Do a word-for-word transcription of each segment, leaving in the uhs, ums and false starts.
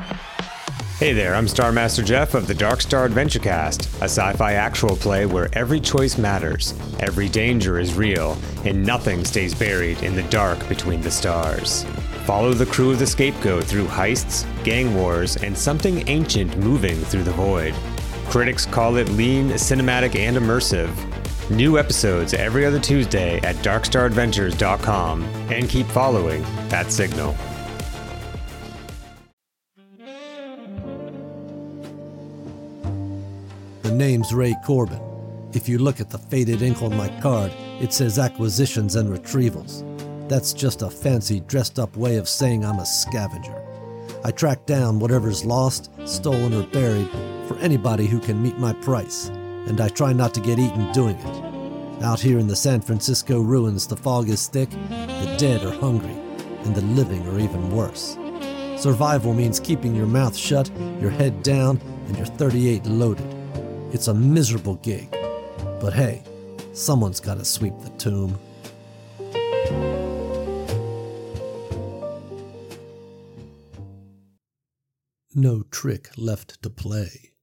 Hey there, I'm Star Master Jeff of the Dark Star Adventure Cast, a sci-fi actual play where every choice matters, every danger is real, and nothing stays buried in the dark between the stars. Follow the crew of the Scapegoat through heists, gang wars, and something ancient moving through the void. Critics call it lean, cinematic, and immersive. New episodes every other Tuesday at dark star adventures dot com, and keep following that signal. The name's Ray Corbin. If you look at the faded ink on my card, it says acquisitions and retrievals. That's just a fancy, dressed-up way of saying I'm a scavenger. I track down whatever's lost, stolen, or buried for anybody who can meet my price, and I try not to get eaten doing it. Out here in the San Francisco ruins, the fog is thick, the dead are hungry, and the living are even worse. Survival means keeping your mouth shut, your head down, and your thirty-eight loaded. It's a miserable gig, but hey, someone's got to sweep the tomb. No trick left to play.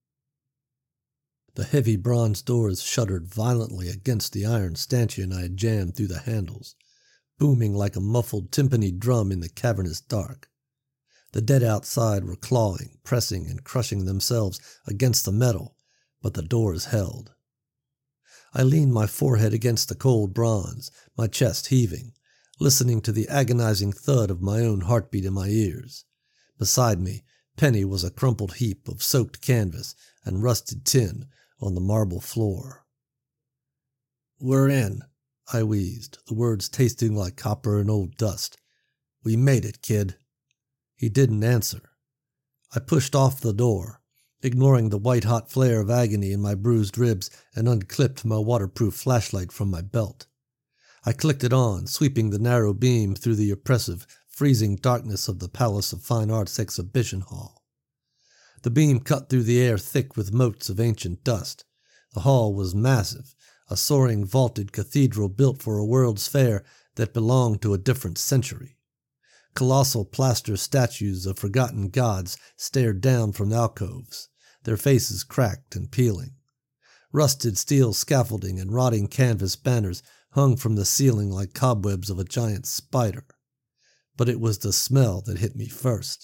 The heavy bronze doors shuddered violently against the iron stanchion I had jammed through the handles, booming like a muffled timpani drum in the cavernous dark. The dead outside were clawing, pressing, and crushing themselves against the metal, but the doors held. I leaned my forehead against the cold bronze, my chest heaving, listening to the agonizing thud of my own heartbeat in my ears. Beside me, Penny was a crumpled heap of soaked canvas and rusted tin on the marble floor. "We're in," I wheezed, the words tasting like copper and old dust. "We made it, kid." He didn't answer. I pushed off the door, ignoring the white-hot flare of agony in my bruised ribs, and unclipped my waterproof flashlight from my belt. I clicked it on, sweeping the narrow beam through the oppressive, freezing darkness of the Palace of Fine Arts exhibition hall. The beam cut through the air thick with motes of ancient dust. The hall was massive, a soaring vaulted cathedral built for a World's Fair that belonged to a different century. Colossal plaster statues of forgotten gods stared down from alcoves, their faces cracked and peeling. Rusted steel scaffolding and rotting canvas banners hung from the ceiling like cobwebs of a giant spider. But it was the smell that hit me first.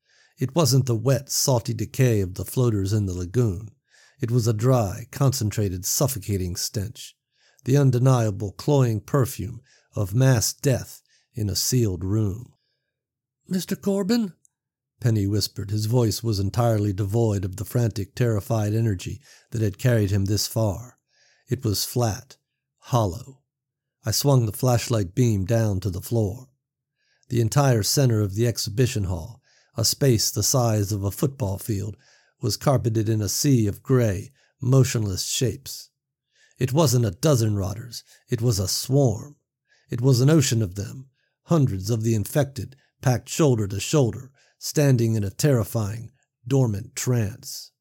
It wasn't the wet, salty decay of the floaters in the lagoon. It was a dry, concentrated, suffocating stench, the undeniable, cloying perfume of mass death in a sealed room. "Mister Corbin?" Penny whispered. His voice was entirely devoid of the frantic, terrified energy that had carried him this far. It was flat, hollow. I swung the flashlight beam down to the floor. The entire center of the exhibition hall, a space the size of a football field, was carpeted in a sea of gray, motionless shapes. It wasn't a dozen rotters. It was a swarm. It was an ocean of them, hundreds of the infected, packed shoulder to shoulder, standing in a terrifying, dormant trance.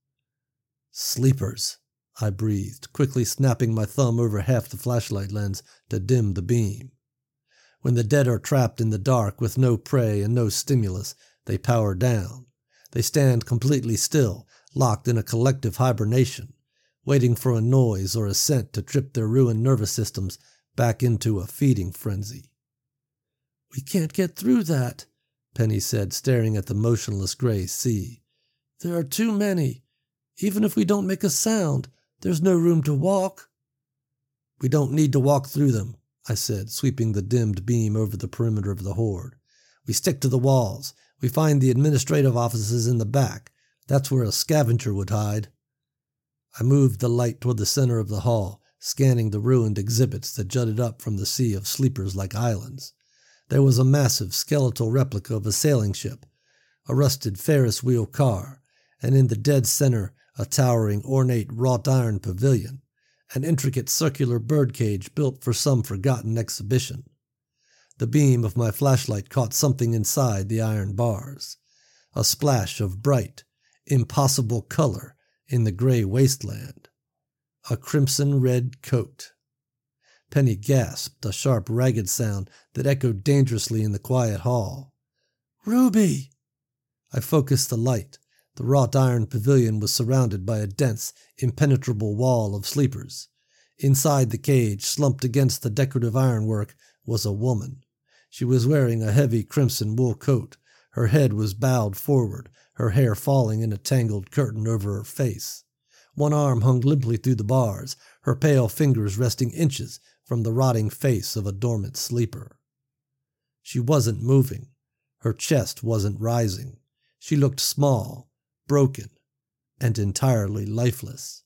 "Sleepers," I breathed, quickly snapping my thumb over half the flashlight lens to dim the beam. When the dead are trapped in the dark with no prey and no stimulus, they power down. They stand completely still, locked in a collective hibernation, waiting for a noise or a scent to trip their ruined nervous systems back into a feeding frenzy. "We can't get through that," Penny said, staring at the motionless gray sea. "There are too many. Even if we don't make a sound, there's no room to walk." "We don't need to walk through them," I said, sweeping the dimmed beam over the perimeter of the horde. "We stick to the walls. We find the administrative offices in the back. That's where a scavenger would hide." I moved the light toward the center of the hall, scanning the ruined exhibits that jutted up from the sea of sleepers like islands. There was a massive skeletal replica of a sailing ship, a rusted Ferris wheel car, and in the dead center a towering, ornate wrought iron pavilion, an intricate circular birdcage built for some forgotten exhibition. The beam of my flashlight caught something inside the iron bars, a splash of bright, impossible color in the gray wasteland. A crimson-red coat. Penny gasped, a sharp, ragged sound that echoed dangerously in the quiet hall. "Ruby!" I focused the light. The wrought iron pavilion was surrounded by a dense, impenetrable wall of sleepers. Inside the cage, slumped against the decorative ironwork, was a woman. She was wearing a heavy crimson wool coat. Her head was bowed forward, her hair falling in a tangled curtain over her face. One arm hung limply through the bars, her pale fingers resting inches from the rotting face of a dormant sleeper. She wasn't moving. Her chest wasn't rising. She looked small, broken, and entirely lifeless.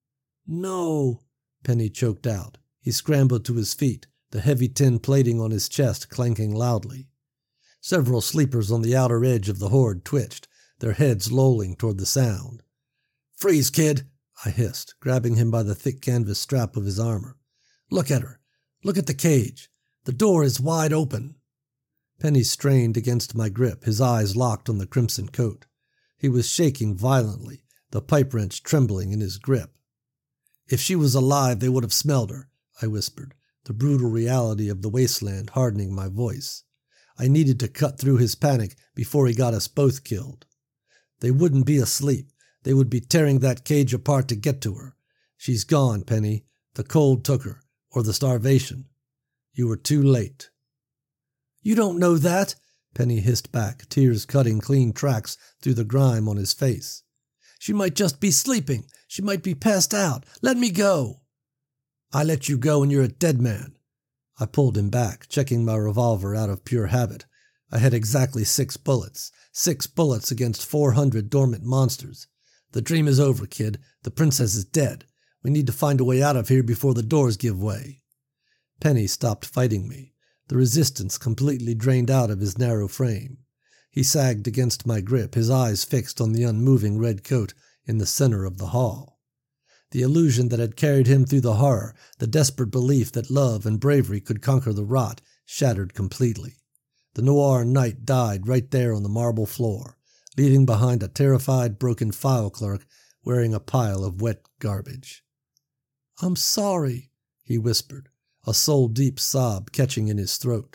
"No," Penny choked out. He scrambled to his feet, the heavy tin plating on his chest clanking loudly. Several sleepers on the outer edge of the horde twitched, their heads lolling toward the sound. "Freeze, kid," I hissed, grabbing him by the thick canvas strap of his armor. "Look at her. Look at the cage. The door is wide open." Penny strained against my grip, his eyes locked on the crimson coat. He was shaking violently, the pipe wrench trembling in his grip. "If she was alive, they would have smelled her," I whispered, the brutal reality of the wasteland hardening my voice. I needed to cut through his panic before he got us both killed. They wouldn't be asleep. They would be tearing that cage apart to get to her. She's gone, Penny. The cold took her, or the starvation. You were too late. "You don't know that," Penny hissed back, tears cutting clean tracks through the grime on his face. "She might just be sleeping. She might be passed out. Let me go." "I let you go and you're a dead man." I pulled him back, checking my revolver out of pure habit. I had exactly six bullets. Six bullets against four hundred dormant monsters. "The dream is over, kid. The princess is dead. We need to find a way out of here before the doors give way." Penny stopped fighting me. The resistance completely drained out of his narrow frame. He sagged against my grip, his eyes fixed on the unmoving red coat in the center of the hall. The illusion that had carried him through the horror, the desperate belief that love and bravery could conquer the rot, shattered completely. The noir night died right there on the marble floor, leaving behind a terrified, broken file clerk wearing a pile of wet garbage. "I'm sorry," he whispered, a soul-deep sob catching in his throat.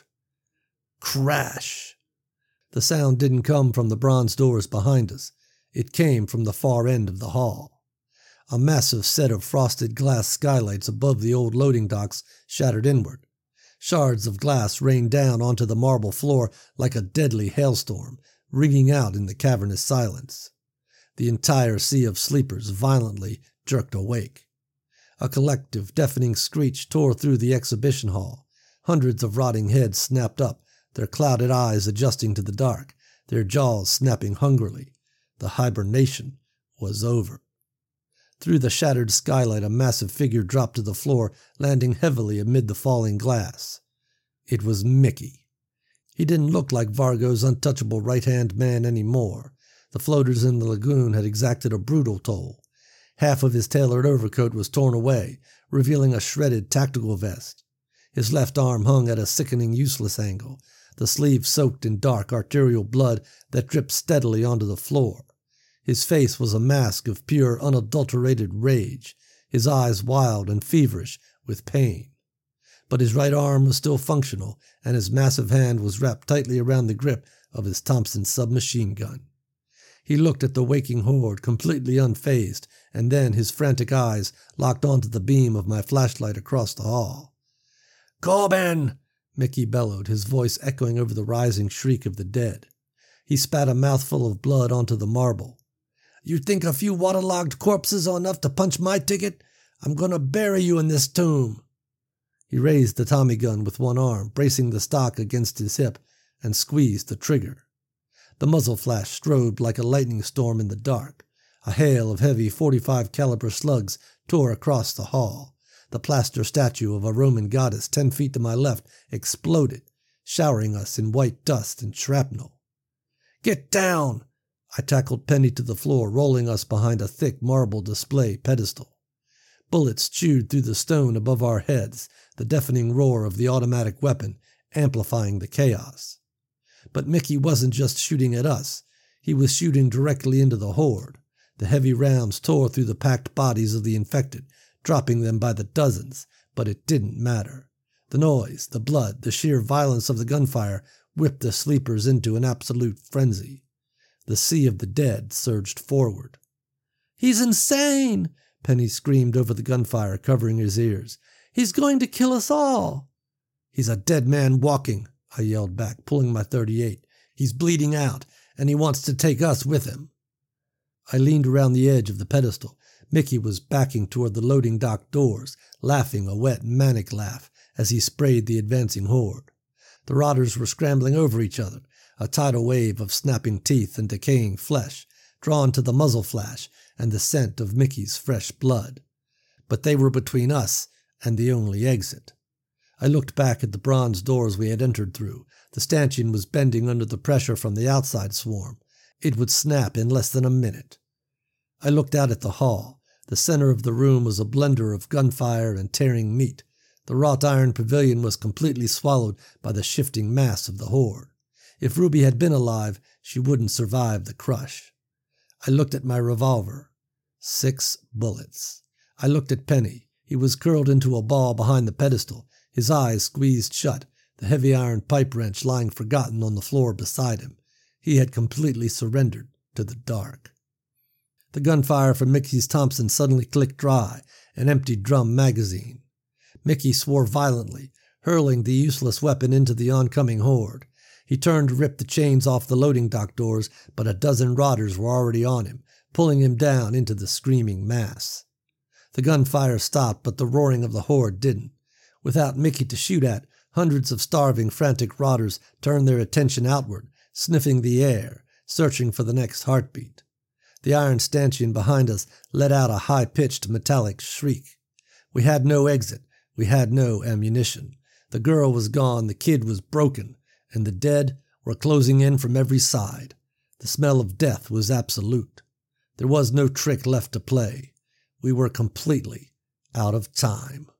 Crash! The sound didn't come from the bronze doors behind us. It came from the far end of the hall. A massive set of frosted glass skylights above the old loading docks shattered inward. Shards of glass rained down onto the marble floor like a deadly hailstorm, ringing out in the cavernous silence. The entire sea of sleepers violently jerked awake. A collective, deafening screech tore through the exhibition hall. Hundreds of rotting heads snapped up, their clouded eyes adjusting to the dark, their jaws snapping hungrily. The hibernation was over. Through the shattered skylight, a massive figure dropped to the floor, landing heavily amid the falling glass. It was Mickey. He didn't look like Vargo's untouchable right-hand man anymore. The floaters in the lagoon had exacted a brutal toll. Half of his tailored overcoat was torn away, revealing a shredded tactical vest. His left arm hung at a sickening, useless angle, the sleeve soaked in dark arterial blood that dripped steadily onto the floor. His face was a mask of pure, unadulterated rage, his eyes wild and feverish with pain. But his right arm was still functional, and his massive hand was wrapped tightly around the grip of his Thompson submachine gun. He looked at the waking horde, completely unfazed, and then his frantic eyes locked onto the beam of my flashlight across the hall. "Corbin!" Mickey bellowed, his voice echoing over the rising shriek of the dead. He spat a mouthful of blood onto the marble. "You think a few waterlogged corpses are enough to punch my ticket? I'm going to bury you in this tomb." He raised the Tommy gun with one arm, bracing the stock against his hip, and squeezed the trigger. The muzzle flash strobed like a lightning storm in the dark. A hail of heavy forty-five caliber slugs tore across the hall. The plaster statue of a Roman goddess ten feet to my left exploded, showering us in white dust and shrapnel. "Get down!" I tackled Penny to the floor, rolling us behind a thick marble display pedestal. Bullets chewed through the stone above our heads, the deafening roar of the automatic weapon amplifying the chaos. But Mickey wasn't just shooting at us. He was shooting directly into the horde. The heavy rounds tore through the packed bodies of the infected, dropping them by the dozens, but it didn't matter. The noise, the blood, the sheer violence of the gunfire whipped the sleepers into an absolute frenzy. The sea of the dead surged forward. "He's insane!" Penny screamed over the gunfire, covering his ears. "He's going to kill us all!" "He's a dead man walking," I yelled back, pulling my thirty-eight. "He's bleeding out, and he wants to take us with him." I leaned around the edge of the pedestal. Mickey was backing toward the loading dock doors, laughing a wet, manic laugh as he sprayed the advancing horde. The rotters were scrambling over each other, a tidal wave of snapping teeth and decaying flesh, drawn to the muzzle flash and the scent of Mickey's fresh blood. But they were between us and the only exit. I looked back at the bronze doors we had entered through. The stanchion was bending under the pressure from the outside swarm. It would snap in less than a minute. I looked out at the hall. The center of the room was a blender of gunfire and tearing meat. The wrought iron pavilion was completely swallowed by the shifting mass of the horde. If Ruby had been alive, she wouldn't survive the crush. I looked at my revolver. Six bullets. I looked at Penny. He was curled into a ball behind the pedestal, his eyes squeezed shut, the heavy iron pipe wrench lying forgotten on the floor beside him. He had completely surrendered to the dark. The gunfire from Mickey's Thompson suddenly clicked dry, an empty drum magazine. Mickey swore violently, hurling the useless weapon into the oncoming horde. He turned to rip the chains off the loading dock doors, but a dozen rotters were already on him, pulling him down into the screaming mass. The gunfire stopped, but the roaring of the horde didn't. Without Mickey to shoot at, hundreds of starving, frantic rotters turned their attention outward, sniffing the air, searching for the next heartbeat. The iron stanchion behind us let out a high-pitched metallic shriek. We had no exit. We had no ammunition. The girl was gone, the kid was broken, and the dead were closing in from every side. The smell of death was absolute. There was no trick left to play. We were completely out of time.